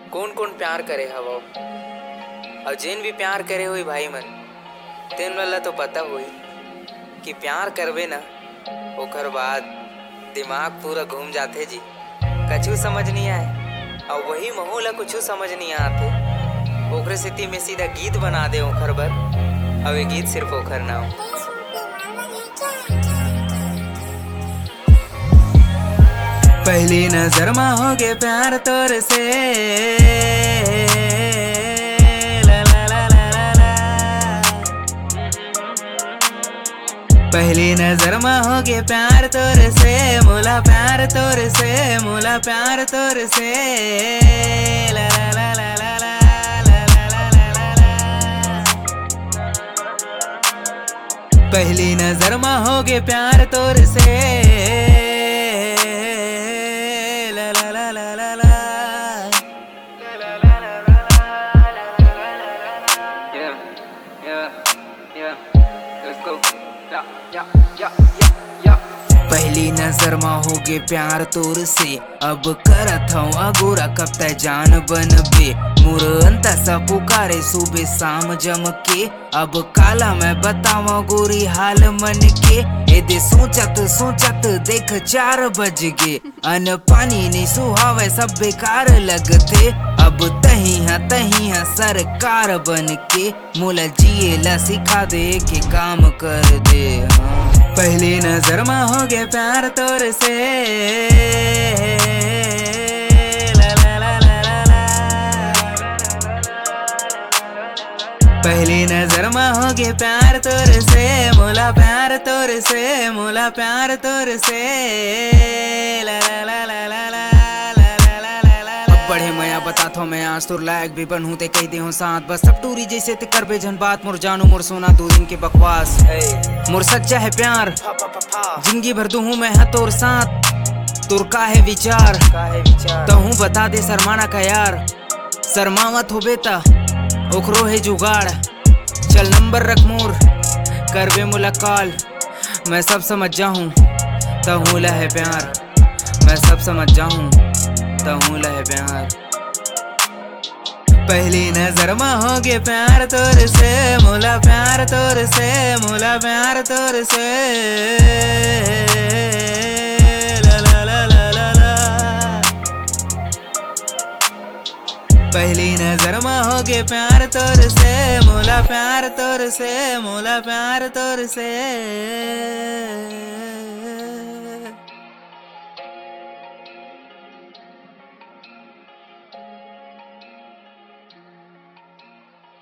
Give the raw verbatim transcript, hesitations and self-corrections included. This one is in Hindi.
कौन कौन प्यार करे हवा और जिन भी प्यार करे हुई भाई मन तेन वाला तो पता हुई कि प्यार करवे ना ओकर बाद दिमाग पूरा घूम जाते जी, कछु समझ नहीं आए और वही माहौल कुछ समझ नहीं आते। ओकरे सेती में सीधा गीत बना दे ओखर बर, और ये गीत सिर्फ ओखर ना हो। पहली नजर में हो गए प्यार तोर से, ला ला ला ला ला ला। पहली नजर में हो गए प्यार तोर से, मोला प्यार तोर से, मोला प्यार तोर से, ला ला ला ला ला ला ला ला ला ला। पहली नजर में हो गए प्यार तोर से, पहली नजर में हो गे प्यार तोर से, अब करत हूँ अगोरा कब तक जान बन बे। मोर अंता सा पुकारे सुबह शाम जम के, अब काला मैं बतावा गोरी हाल मन के। ए दे सोचत सोचत देख चार बज गे, अन पानी नहीं सुहावे सब बेकार लगते। अब तही है तही है सरकार बन के, मोला जिए ला सिखा दे के काम कर दे। हाँ। पहली नजर में हो गए प्यार तोर से, ला ला ला ला ला ला। पहली नजर में हो गए प्यार तोर से, मोला प्यार तोर से, मोला प्यार तोर से, ला ला ला ला ला ला। बढ़े मैं बतात हो मैं आज तोर लायक भी बनूं ते कह दे हो साथ, बस सब टूरी जैसे ते कर बे जन बात। मोर जानू मोर सोना दो दिन के बकवास, मोर सच्चा है प्यार जिंदगी भर दूं मैं है तोर साथ। तोर का है विचार तो हूँ बता दे शर्माना का यार, शर्मावत हो बेटा ओखरो है जुगाड़। चल नंबर रख मोर कर बे मुला कॉल, मैं सब समझ जाऊँ तो हूँ ला है प्यार, मैं सब समझ जाऊँ तो हूँ ला है प्यार। पहली नजर में हो गए प्यार तोर से, मोला प्यार तोर से, मोला प्यार तोर से, ला ला ला ला ला ला। पहली नजर में हो गए प्यार तोर से, मोला प्यार तोर से, मोला प्यार तोर से।